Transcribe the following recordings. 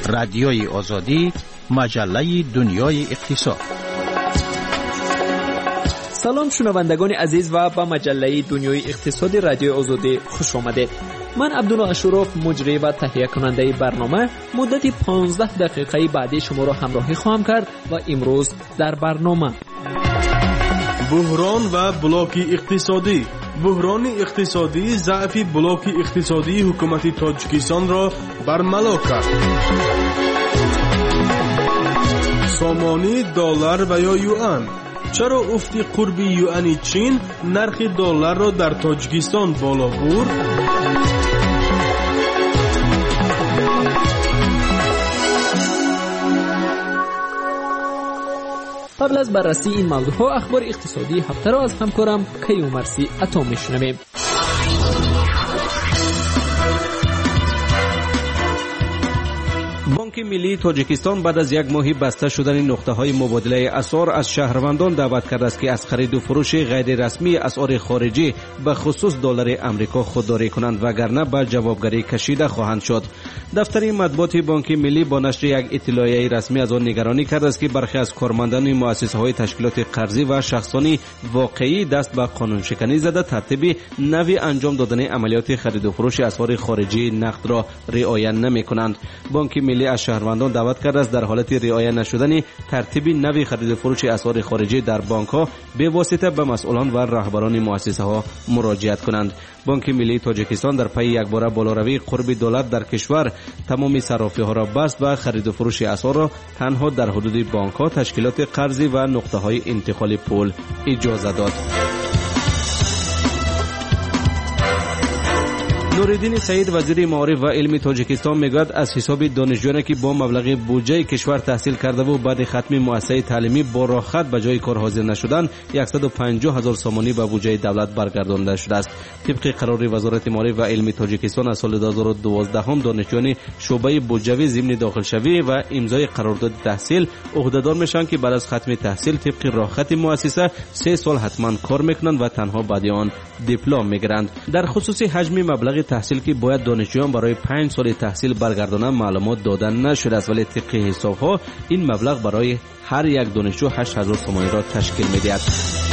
رادیوی آزادی، مجله دنیای اقتصاد. سلام شنوندگان عزیز و به مجله دنیای اقتصاد رادیوی آزادی خوش آمدید. من عبدالله اشرف مجری و تهیه کننده برنامه مدت 15 دقیقه بعدی شما را همراهی خواهم کرد و امروز در برنامه بحران و بلاک اقتصادی. بحران اقتصادی ضعف بلاک اقتصادی حکومت تاجیکستان را برملا کرد. سامانی دلار و یا یوان. چرا افت قرب یوان چین نرخ دلار را در تاجیکستان بالا برد؟ قبل از بررسی این موضوعها اخبار اقتصادی هفته را از همکارم کیومرثی عطا میشنویم. بانک ملی تاجیکستان بعد از یک ماه بسته شدن نقطه‌های مبادله اسعار از شهروندان دعوت کرده است که از خرید و فروش غیر رسمی اسعار خارجی به خصوص دلار آمریکا خودداری کنند وگرنه به جوابگری کشیده خواهند شد. دفتر مطبوعات بانک ملی با نشر یک اطلاعیه رسمی از آن نگرانی کرده است که برخی از کارمندان مؤسسه‌های تشکیلات قرضی و شخصانی واقعی دست به قانون شکنی زده ترتیب نوی انجام دادن عملیات خرید و فروش اسعار خارجی نقد را رعایت نمی‌کنند. بانک ملی از شهروندان دعوت کرده است در حالت رعایت نشدن ترتیب نوی خرید و فروش اسعار خارجی در بانک‌ها به واسطه به مسئولان و رهبران مؤسسه‌ها مراجعت کنند. بانک ملی تاجیکستان در پی یک بار بالاروی قرب دلار در کشور تمامی صرافی‌ها را بست و خرید و فروش اسعار را تنها در حدود بانک‌ها، تشکیلات قرضی و نقطه‌های انتقال پول اجازه داد. نورالدین سعید وزیر معارف و علم تاجیکستان میگوید از حساب دانشجویانی که با مبلغ بودجه کشور تحصیل کرده و بعد ختم مؤسسه تعلیمی با راحت به جای کار حاضر نشدند 150,000 سامانی به بودجه دولت برگردانده شده است. طبق قرار وزارت معارف و علم تاجیکستان از سال 2012 هم دانشجویان شعبه بودجوی ضمن داخلشوی و امضای قرارداد تحصیل عهدهدار میشن که بعد از ختم تحصیل طبق راحت مؤسسه 3 سال حتما کار میکنند و تنها بعد آن دیپلم میگیرند. در خصوص حجم مبلغ تحصیل که باید دانشجویان برای 5 سال تحصیل برگردانند معلومات دادن نشده است، ولی طبق حساب‌ها این مبلغ برای هر یک دانشجو 8,000 سامانی را تشکیل می‌دهد.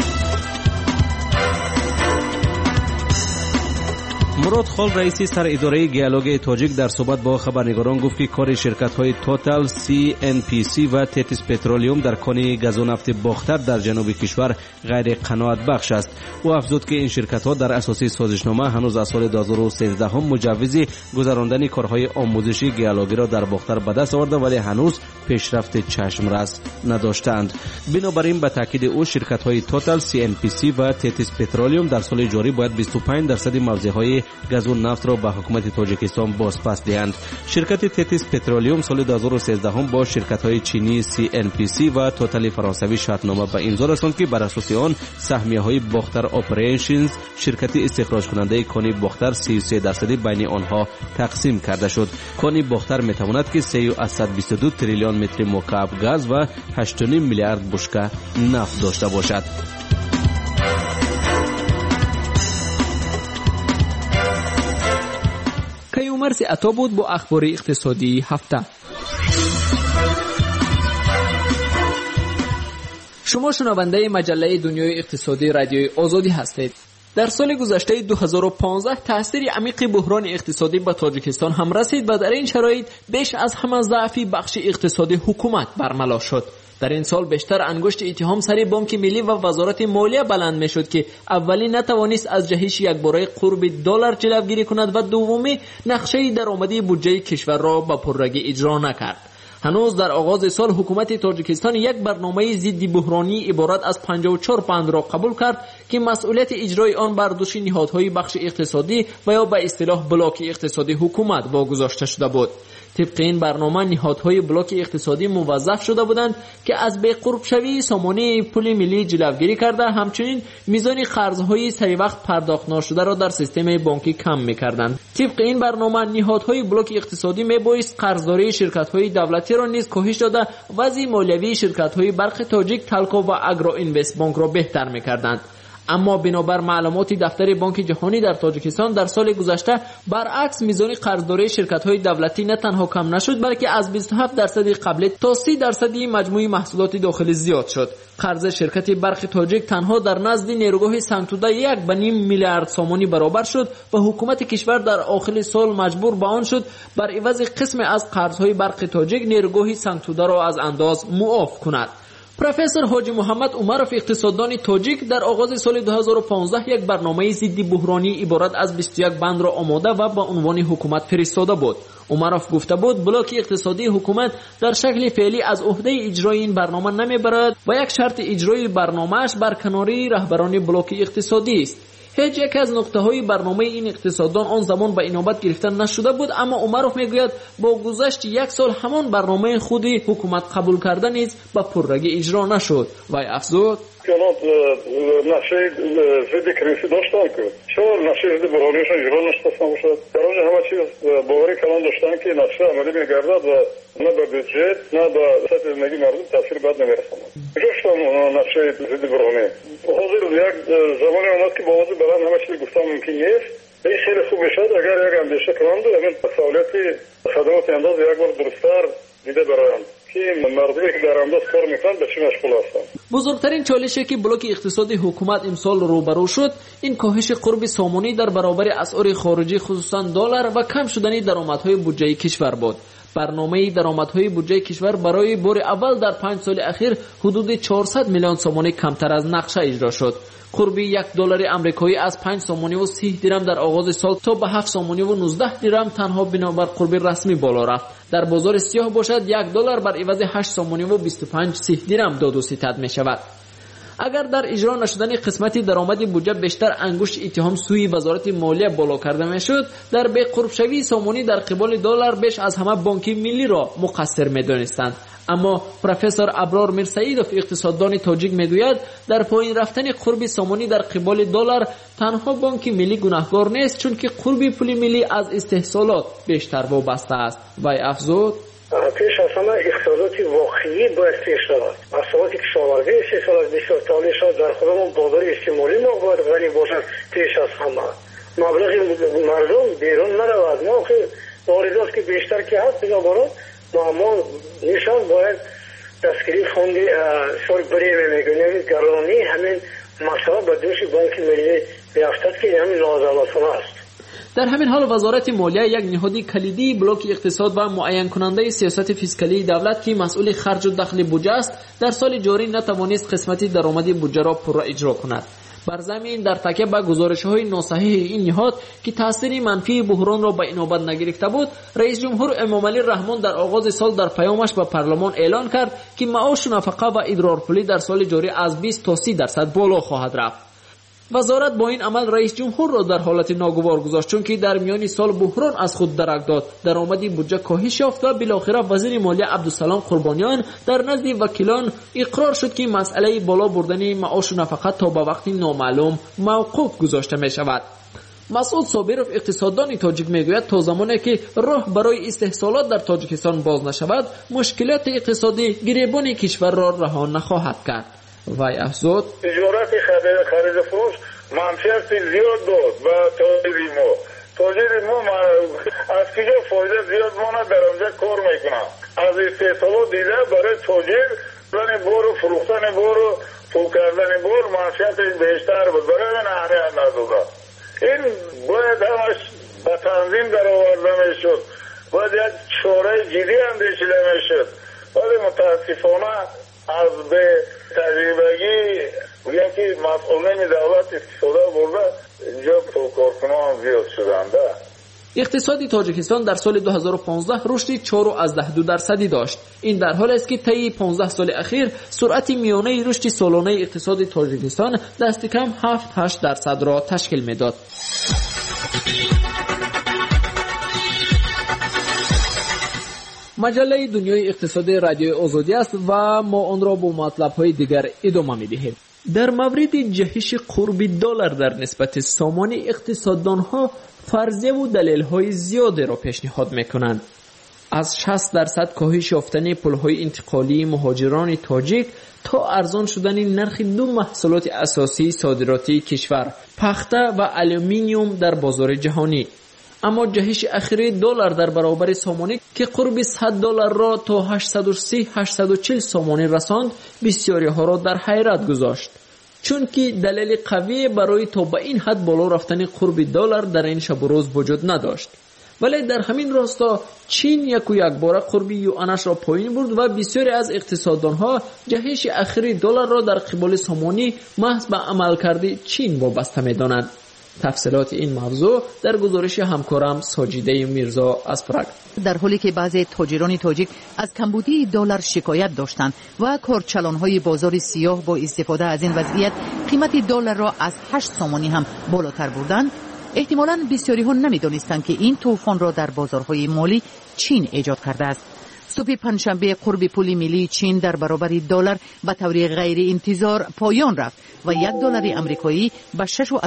مراد خال رئیس سر اداره گیالوگ تاجیک در صحبت با خبرنگاران گفت که کار شرکت‌های توتال، CNPC و تتیس پترولیوم در کان گاز و نفت باختر در جنوب کشور غیر قناعت بخش است. او افزود که این شرکت‌ها در اساس سازشنامه هنوز از سال 2013 هم مجوز گذراندن کارهای آموزشی گیالوگی را در باختر به دست آورده ولی هنوز پیشرفت چشم‌رس نداشتند. بنابراین به تاکید او شرکت‌های توتال، CNPC و تتیس پترولیوم در سال جاری باید 25% موضع‌های گاز و نفت را به حکومت تاجیکستان بازپس دهند. شرکت تتیس پترولیوم سال 2013 هم با شرکت‌های چینی CNPC و توتال فرانسوی شرطنامه به امضا رساند که بر اساس آن سهمیه‌های باختر اپریشنز شرکت استخراج کننده کان باختر 33% بین آنها تقسیم کرده شد. کان باختر می‌تواند که 322 تریلیون متر مکعب گاز و 8.5 میلیارد بشکه نفت داشته باشد. کیومرثی عطا بود با اخبار اقتصادی هفته. شما شنونده مجله دنیای اقتصادی رادیوی آزادی هستید. در سال گذشته 2015 تاثیر عمیق بحران اقتصادی به تاجیکستان هم رسید و در این شرایط بیش از همه ضعف بخش اقتصادی حکومت برملا شد. در این سال بیشتر انگشت اتهام سر بانک ملی و وزارت مالیه بلند میشد که اولی نتوانست از جهش یکباره قرب دلار جلوگیری کند و دومی نقشه درآمدی بودجه کشور را به پررگی اجرا نکرد. هنوز در آغاز سال حکومت تاجیکستان یک برنامه ضد بحرانی عبارت از 54 بند را قبول کرد که مسئولیت اجرای آن بر دوش نهادهای بخش اقتصادی و یا به اصطلاح بلاک اقتصادی حکومت واگذاشته شده بود. طبق این برنامه نهادهای بلاک اقتصادی موظف شده بودند که از بی‌قرب شوی سامانه پول ملی جلوگیری کرده، همچنین میزان قرضهای سری وقت پرداخت نشده را در سیستم بانکی کم می‌کردند. طبق این برنامه نهادهای بلاک اقتصادی میبایست قرضداری شرکت‌های دولتی را نیز کاهش داده، وضع مالیوی شرکت‌های برق تاجیک، تلکو و اگرو اینوست بانک را بهتر می‌کردند. اما بنابر معلومات دفتر بانک جهانی در تاجیکستان در سال گذشته برعکس میزان قرضداری شرکت‌های دولتی نه تنها کم نشد بلکه از 27% قبل تا 30% مجموع محصولات داخلی زیاد شد. قرض شرکت برق تاجیک تنها در نزد نیروگاه سنگتوده 1.5 میلیارد سامانی برابر شد و حکومت کشور در آخر سال مجبور به آن شد بر عوض قسم از قرض‌های برق تاجیک نیروگاه سنگتوده را از انداز معاف کند. پروفسور حاجی محمد عمرов اقتصاددان تاجیک در آغاز سال 2015 یک برنامه ضد بحرانی عبارت از 21 بند را آماده و با عنوان حکومت فرستاده بود. عمرов گفته بود بلاک اقتصادی حکومت در شکل فعلی از عهده اجرای این برنامه نمیبرد و یک شرط اجرای برنامه‌اش برکناری رهبران بلاک اقتصادی است. هیچ یک از نقطه‌های برنامه این اقتصاددان آن زمان به اینابت گرفته نشده بود، اما عمرов میگوید با گذشت یک سال همان برنامه خودی حکومت قبول کرده نیز به پررگی اجرا نشد. و افزود نقشه ضد کریزی داشتن که چرا نقشه ضد بحرانیش اجرا نشده باشد؟ در آنجا همه چیز باوری کلان داشتن که نقشه عملی میگردد و نه به بودجت نه به سطح زندگی مردم تاثیر بد نمیرساند. جوشتم نقشه ضد بحرانی حاضر یک زمانی آمد که با وضع بلند همه چیز گفتن ممکن نیست. این خیلی خوب میشد اگر یک اندیشه کنند و همین سهولت خدمات انداز یک بار درست‌تر دیده برایند که مردمی که در انداز کار میکنند به چی مشغول هستند. بزرگترین چالشی که بلاک اقتصادی حکومت امسال روبرو شد این کاهش قرب سامانی در برابر اسعار خارجی خصوصا دلار و کم شدن درآمدهای بودجه کشور بود. برنامه درآمدهای بودجه کشور برای بار اول در 5 سال اخیر حدود 400 میلیون سامانی کمتر از نقشه اجرا شد. قرب $1 آمریکایی از 5 سامانی و 30 درم در آغاز سال تا به 7 سامانی و 19 درم تنها بنابر قرب رسمی بالا رفت. در بازار سیاه باشد $1 بر عوض 8 سامانی و 25 درم داد و ستد می شود. اگر در اجرا نشدن قسمتی درآمد بودجه بیشتر انگشت اتهام سوی وزارت مالیه بالا کرده میشد، در بی قرب شوی سامانی در قبال دلار بیش از همه بانک ملی را مقصر می‌دانستند. اما پروفسور ابرار میرسعیدوف اقتصاددان تاجیک میگوید در پایین رفتن قرب سامانی در قبال دلار تنها بانک ملی گناهکار نیست، چون که قرب پول ملی از استحصالات بیشتر وابسته است. و افزود پیش از همه اقتصادات واقعی باید پیش رود. اثرات کشاورزی استحصالات بسیار تالیش در خودمون بازار استعمالی ما باید غنی باشد. پیش از همه مبلغ مردم بیرون نرود. ما که واردات که بیشتر که هست بنابراین ما نشان باید دستگیری فوندی سال بری میگونیم گرانی همین مسئله به دوش بانک ملی بیافتد که همین لازماتونه است. در همین حال وزارت مالیه یک نهاد کلیدی بلاک اقتصاد و معین کننده سیاست فیسکالی دولت که مسئول خرج و دخل بودجه است در سال جاری نتوانست قسمتی درآمد بودجه را پورا اجرا کند. بر زمین در تکیه به گزارش‌های ناصحیح این نهاد که تاثیر منفی بحران را به اینابت نگرفته بود، رئیس جمهور امامعلی رحمان در آغاز سال در پیامش به پارلمان اعلان کرد که معاش نفقه و ادرارپولی در سال جاری از 20 تا 30% بالا خواهد رفت. وزارت با این عمل رئیس جمهور را در حالت ناگوار گذاشت، چون که در میان سال بحران از خود درک داد. درآمد بودجه کاهش یافت و بالاخره وزیر مالیه عبدالسلام قربانیان در نزد وکیلان اقرار شد که مسئله بالا بردن معاش و نفقه تا به وقت نامعلوم موقوف گذاشته می شود. مسعود صابرов اقتصاددان تاجیک میگوید تا زمانی که راه برای استحصالات در تاجیکستان باز نشود مشکلات اقتصادی گریبان کشور را رها نخواهد کرد. و افزود تجارت خرید فروش منفیت زیاد داد و تاجر ما از کجا فایده زیاد ما در آنجا کار میکنم. از استحصالات دیده برای تاجر بردن بار و فروختن بار و تو کردن بار منفیت بیشتر بود، برای من اهمیت نداده. این باید همش به تنظیم در آورده میشد، باید یک چاره جدی اندیشیده میشد، ولی متاسفانه از به تجربگی یکی مسئولین دولت استفاده برده اینجا تو کارکنان زیاد شدنده. اقتصاد تاجیکستان در سال 2015 رشد 4.2% داشت. این در حالی است که طی 15 سال اخیر سرعت میانه رشد سالانه اقتصاد تاجیکستان دست کم 7-8% را تشکیل میداد. مجله دنیای اقتصادی رادیوی آزادی است و ما آن را با مطلب‌های دیگر ادامه می‌دهیم. در مورد جهش قرب دلار در نسبت سامان اقتصاددان‌ها فرضیه و دلیل‌های زیادی را پیشنهاد می‌کنند. از 60% کاهش یافتن پل‌های انتقالی مهاجران تاجیک تا ارزان شدن نرخ دو محصولات اساسی صادراتی کشور، پخته و آلومینیوم در بازار جهانی. اما جهش اخیر دلار در برابر سامانه که قرب $100 را تا 830-840 سامانه رساند، بسیاری ها را در حیرت گذاشت، چون که دلیل قوی برای تا به این حد بالا رفتن قرب دلار در این شب و روز وجود نداشت. ولی در همین راستا چین یک بار قرب یوانش را پایین برد و بسیاری از اقتصاددانها جهش اخیر دلار را در قبال سامانی محض به عملکرد چین وابسته می‌دانند. تفصیلات این موضوع در گزارش همکارم ساجیده میرزا از پراگ. در حالی که بعضی تاجران تاجیک از کمبودی دلار شکایت داشتند و کارچلان‌های بازار سیاه با استفاده از این وضعیت قیمت دلار را از 8 سامانی هم بالاتر بردند، احتمالاً بسیاری ها نمی‌دانستند که این طوفان را در بازارهای مالی چین ایجاد کرده است. صبح پنجشنبه قرب پول ملی چین در برابر دلار به طور غیر انتظار پایان رفت و $1 آمریکایی به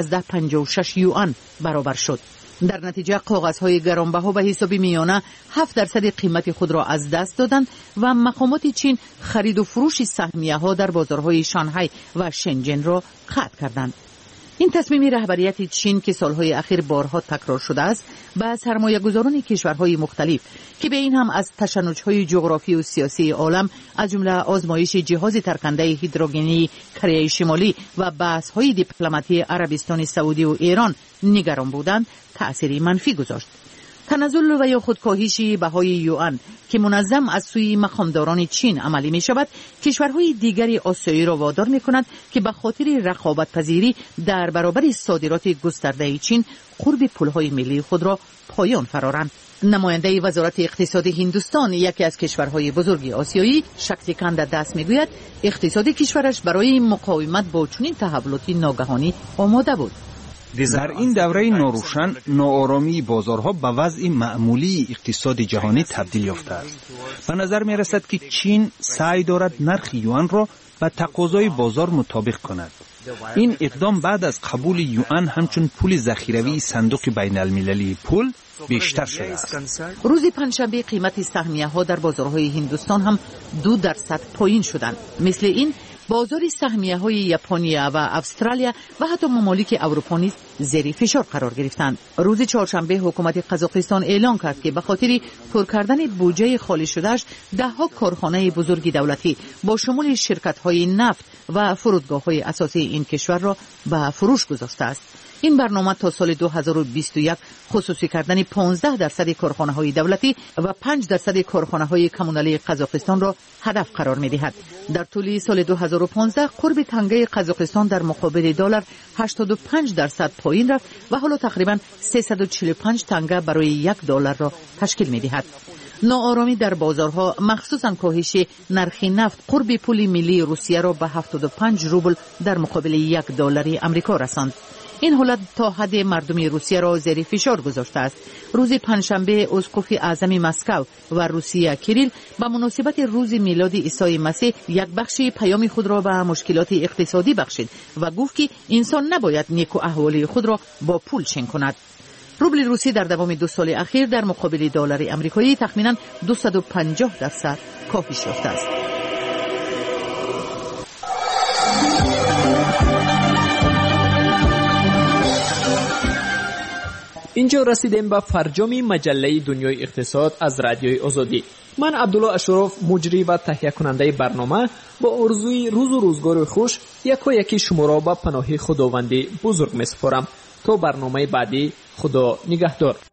6.56 یوان برابر شد. در نتیجه کاغذهای گرانبها به حساب میانه 7% قیمت خود را از دست دادند و مقامات چین خرید و فروش سهمیه‌ها در بازارهای شانگهای و شنجن را قطع کردند. این تصمیم رهبریت چین که سالهای اخیر بارها تکرار شده است، به سرمایه‌گذاران کشورهای مختلف که به این هم از تشنج‌های جغرافی و سیاسی عالم از جمله آزمایش جهاز ترکنده هیدروژنی کره شمالی و بحث‌های دیپلماتی عربستان سعودی و ایران نگران بودند، تأثیری منفی گذاشت. تنزل و یا خودکاهش بهای یوان که منظم از سوی مقامداران چین عملی می شود، کشورهای دیگری آسیایی را وادار می کند که به خاطر رقابت پذیری در برابر صادرات گسترده چین قرب پولهای ملی خود را پایان فرارند. نماینده وزارت اقتصاد هندوستان، یکی از کشورهای بزرگ آسیایی، شکتیکاند دست می گوید اقتصاد کشورش برای مقاومت با چنین تحولاتی ناگهانی آماده بود. در این دوره ناروشن، ناآرامی بازارها به وضع معمولی اقتصاد جهانی تبدیل یافته است. به نظر می رسد که چین سعی دارد نرخ یوان را به تقاضای بازار مطابق کند. این اقدام بعد از قبول یوان همچون پول ذخیروی صندوق بین المللی پول بیشتر شده است. روز پنجشنبه قیمت سهمیه‌ها در بازارهای هندوستان هم 2% پایین شدند. مثل این بازار سهمیه‌های ژاپنیا و استرالیا و حتی ممالک اروپا نیز زیر فشار قرار گرفتند. روز چهارشنبه حکومت قزاقستان اعلام کرد که به خاطر پر کردن بودجه خالی شدهش 10 کارخانه بزرگ دولتی با شمول شرکت‌های نفت و فرودگاه‌های اساسی این کشور را به فروش گذاشته است. این برنامه تا سال 2021 خصوصی کردن 15% کارخانه‌های دولتی و 5% کارخانه‌های کمونالی قزاقستان را هدف قرار می‌دهد. در طول سال 2015 قرب تنگه قزاقستان در مقابل دلار 85% پایین رفت و حالا تقریباً 345 تنگه برای $1 را تشکیل می‌دهد. ناآرامی در بازارها، مخصوصاً کاهش نرخ نفت قرب پول ملی روسیه را به 75 روبل در مقابل $1 آمریکا رساند. این حالت تا حد مردم روسیه را زیر فشار گذاشته است. روز پنجشنبه اسقف اعظم مسکو و روسیه کریل به مناسبت روز میلاد عیسی مسیح یک بخش پیام خود را به مشکلات اقتصادی بخشید و گفت که انسان نباید نیک و احوالی خود را با پول چین کند. روبل روسی در دوام 2 سال اخیر در مقابل دلار آمریکایی تخمیناً 250% کاهش یافته است. اینجا رسیدیم به فرجام مجله دنیای اقتصاد از رادیوی آزادی. من عبدالله اشرف، مجری و تهیه کننده برنامه، با آرزوی روز و روزگار خوش یکی شما را به پناه خداوند بزرگ می‌سپارم. تا برنامه بعدی، خدا نگهدار.